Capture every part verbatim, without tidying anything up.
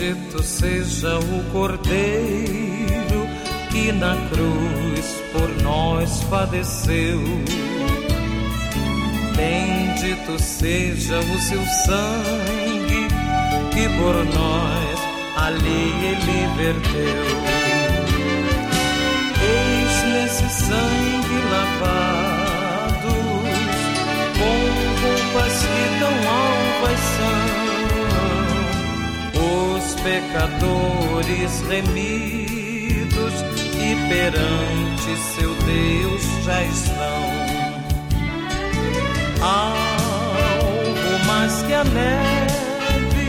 Bendito seja o Cordeiro que na cruz por nós padeceu. Bendito seja o seu sangue que por nós ali ele verteu. Eis nesse sangue lavados, com roupas que tão alvas são, os pecadores remidos e perante seu Deus já estão. Algo mais que a neve,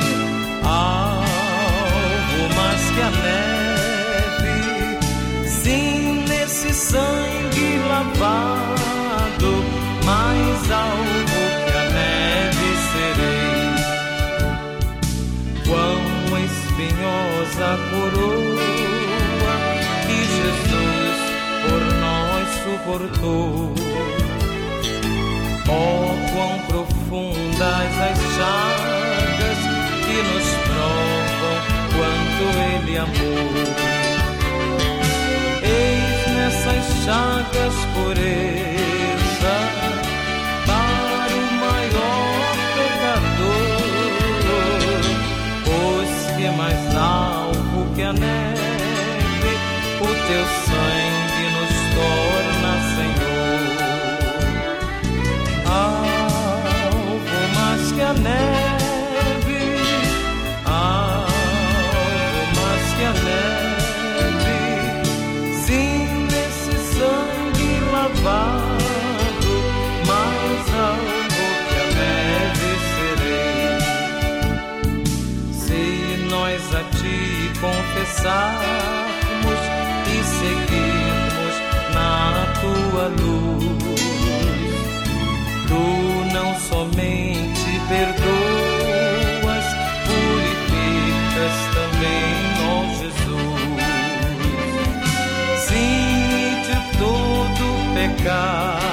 algo mais que a neve, sim, nesse sangue lavado, mais algo que a neve serei. Quão espinhosa coroa que Jesus por nós suportou. Oh, quão profundas as chagas que nos provam quanto Ele amou. Eis nessas chagas pureza para o maior pecador, pois que mais alvo que a neve o teu sangue nos torna, Senhor. Algo mais que a neve, algo mais que a neve, sim, nesse sangue lavado, mais algo que a neve serei. Se nós a ti confessarmos e seguirmos na tua luz, tu não somente perdoas, purificas também, ó Jesus. Sim, de todo pecado